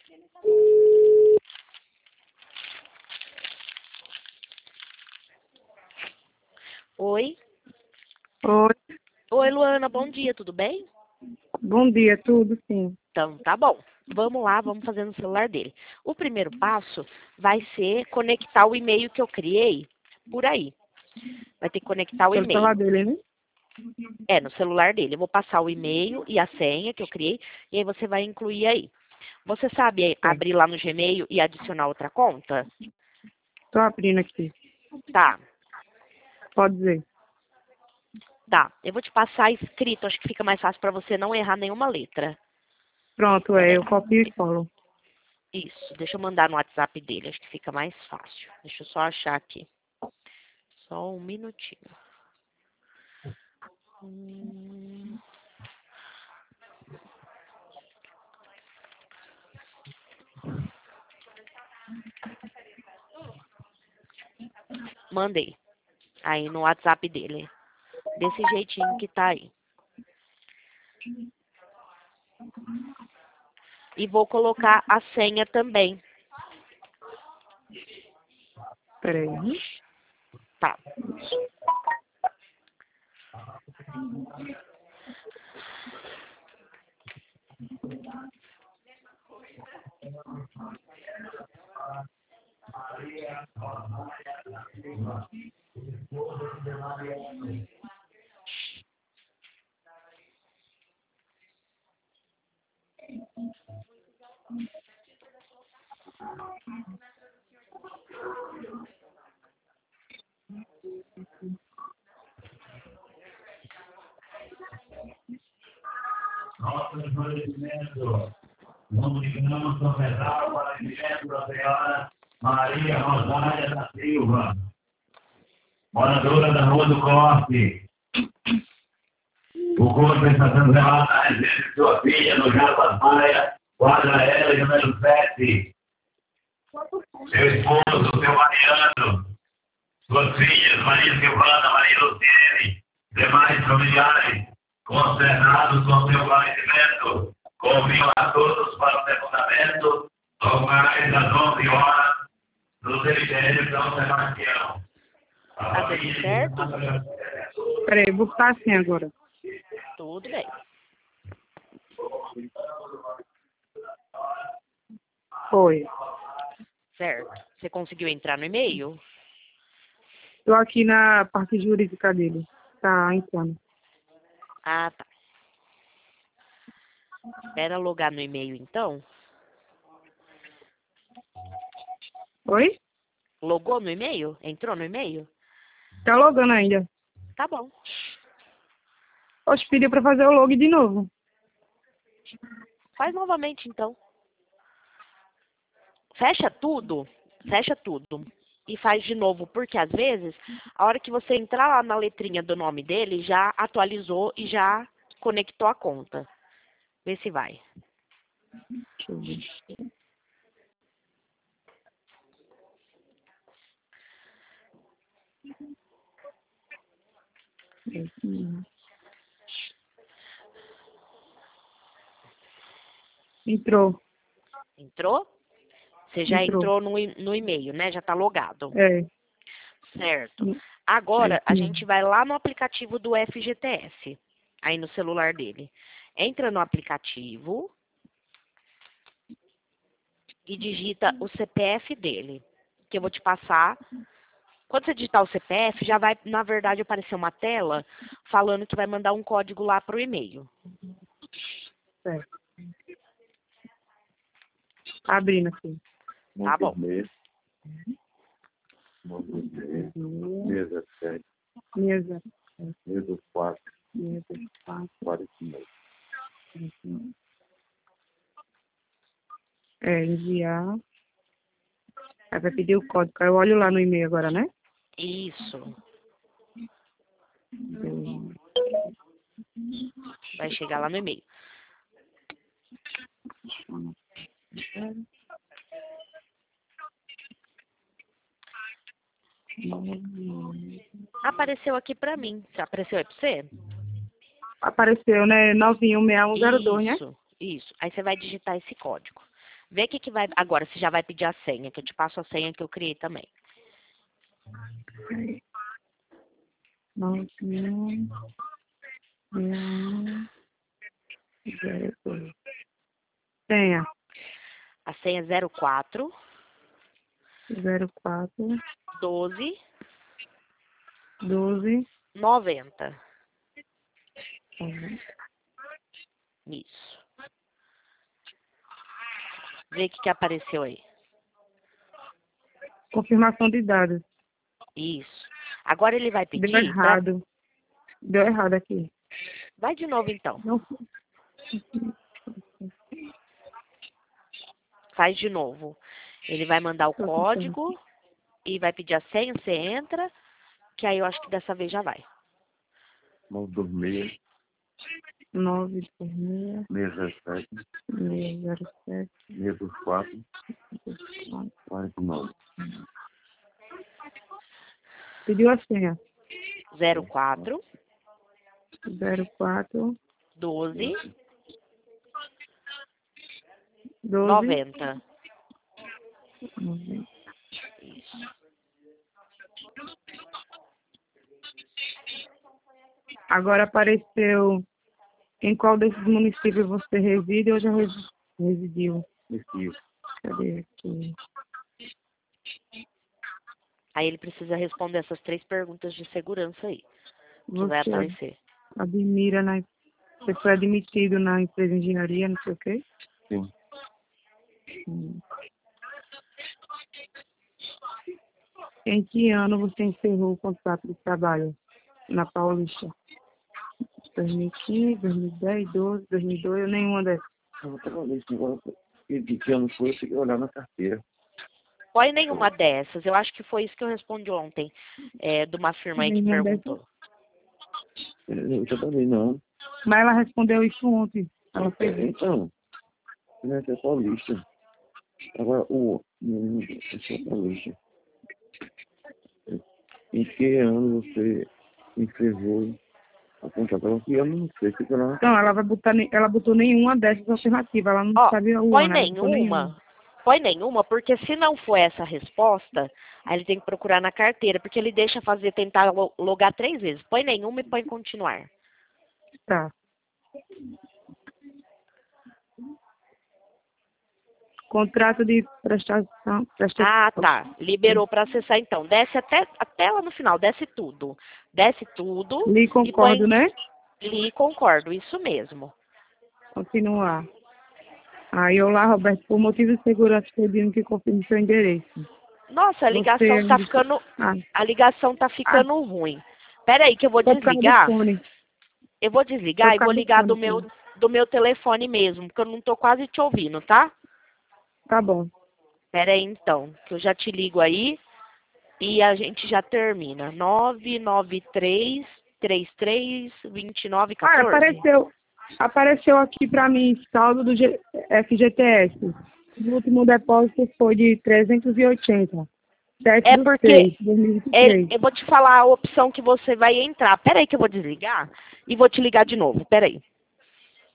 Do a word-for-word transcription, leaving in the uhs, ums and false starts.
Oi? Oi, Oi, Luana, bom dia, tudo bem? bom dia, tudo sim. Então, tá bom. Vamos lá, vamos fazer no celular dele. O primeiro passo vai ser conectar o e-mail que eu criei por aí. Vai ter que conectar o Pelo celular e-mail. dele, né? É, no celular dele. Eu vou passar o e-mail e a senha que eu criei, e aí você vai incluir aí. Você sabe Certo. abrir lá no Gmail e adicionar outra conta? Tô abrindo aqui. Tá, Pode dizer. tá. Eu vou te passar escrito, acho que fica mais fácil para você não errar nenhuma letra. Pronto, Pera é, aí. eu copio e colo. Isso, deixa eu mandar no WhatsApp dele, acho que fica mais fácil. Deixa eu só achar aqui. Só um minutinho. Hum. Mandei. Aí no WhatsApp dele. Desse jeitinho que tá aí. E vou colocar a senha também. Peraí. Tá. Nosso esclarecimento. Comunicamos com pessoal para direto da senhora Maria Rosália da Silva, moradora da Rua do Corte. O corpo está sendo velado na residência de sua filha, no Japa Maia, quadra L, número sete. Seu esposo, seu Mariano, suas filhas, Maria Silvana, Maria Luciene, demais familiares consternados com seu falecimento, conviam a todos para o sepultamento, locais às onze horas, no cemitério de São Sebastião. Tá tudo certo? Peraí, vou ficar assim agora. Tudo bem. Foi. Certo. Você conseguiu entrar no e-mail? Tô aqui na parte jurídica dele. Tá entrando. Ah, tá. Espera logar no e-mail, então. Oi? Logou no e-mail? Entrou no e-mail? Tá logando ainda. Tá bom. Hoje pediu pra fazer o log de novo. Faz novamente, então. Fecha tudo. Fecha tudo. E faz de novo, porque às vezes, a hora que você entrar lá na letrinha do nome dele, já atualizou e já conectou a conta. Vê se vai. Deixa eu ver. Entrou. Entrou? Você já Entrou. entrou no, e- no e-mail, né? Já tá logado. É. Certo. Agora, É, a sim. gente vai lá no aplicativo do F G T S, aí no celular dele. Entra no aplicativo e digita o C P F dele, que eu vou te passar. Quando você digitar o C P F, já vai, na verdade, aparecer uma tela falando que vai mandar um código lá pro e-mail. Certo. Abrindo aqui. Tá bom. Mesa sete, Mesa. mesa quatro, Mesa. quatro. quarenta e nove. É, enviar. Aí vai pedir o código. Aí eu olho lá no e-mail agora, né? Isso. Hum. Vai chegar lá no e-mail. Apareceu aqui pra mim. Apareceu aí pra você? Apareceu, né? nove um seis um zero dois, né? Isso, isso. Aí você vai digitar esse código. Vê o que que vai... Agora, você já vai pedir a senha, que eu te passo a senha que eu criei também. nove um um zero dois. Senha. A senha é zero quatro zero quatro doze doze noventa. Isso. Vê o que que apareceu aí. Confirmação de dados. Isso. Agora ele vai pedir... Deu errado. Pra... Deu errado aqui. Vai de novo, então. Não. Faz de novo. Ele vai mandar o código e vai pedir a senha, você entra, que aí eu acho que dessa vez já vai. nove dois seis. nove dois seis. seis zero sete. seis zero sete. seis dois quatro. quarenta e nove. Pediu a senha. zero quatro zero quatro doze doze noventa. noventa. Isso. Agora apareceu em qual desses municípios você reside ou já resi- residiu? Recife. Cadê aqui? Aí ele precisa responder essas três perguntas de segurança aí, que vai Você aparecer. admira na... Você foi admitido na empresa de engenharia, não sei o quê? Sim. Hum. Em que ano você encerrou o contrato de trabalho na Paulista? dois mil e quinze, dois mil e dez, doze, dois mil e doze, nenhuma dessas. Eu estava olhando agora, de que ano foi, eu cheguei a olhar na carteira. Põe nenhuma dessas. Eu acho que foi isso que eu respondi ontem, é, de uma firma aí que Nenhuma perguntou. Eu também não. Mas ela respondeu isso ontem. Ela fez isso. Então, não é que é paulista. Agora, o... Não, esse é paulista. Em que ano você encerrou a contratação? Que ano não sei, fica lá. Então, ela vai botar, ne- ela botou nenhuma dessas alternativas. Ela não Ó, sabia o põe ano. Ela botou nenhuma. Põe nenhuma, porque se não for essa a resposta, aí ele tem que procurar na carteira, porque ele deixa fazer, tentar lo- logar três vezes. Põe nenhuma e põe continuar. Tá. Contrato de prestação. prestação. Ah, tá. Liberou para acessar então. Desce até, até lá no final, desce tudo. Desce tudo. Li e concordo, põe, né? Li concordo, isso mesmo. Continuar. Aí, olá, Roberto. Por motivo de segurança, pedindo que confirme seu endereço. Nossa, a ligação Você- tá ficando. Ah, A ligação tá ficando ruim. Pera aí que eu vou foi por causa do desligar. fone. Eu vou desligar Foi e por vou causa do ligar fone, do meu, sim. do meu telefone mesmo, porque eu não tô quase te ouvindo, tá? Tá bom. Pera aí então, que eu já te ligo aí e a gente já termina. nove nove três, três três, dois nove, Ah, quatorze. apareceu, apareceu aqui pra mim saldo do G- F G T S. O último depósito foi de trezentos e oitenta. sete É do porque seis, dois mil e vinte e três. Ele- eu vou te falar a opção que você vai entrar. Pera aí que eu vou desligar e vou te ligar de novo. Pera aí.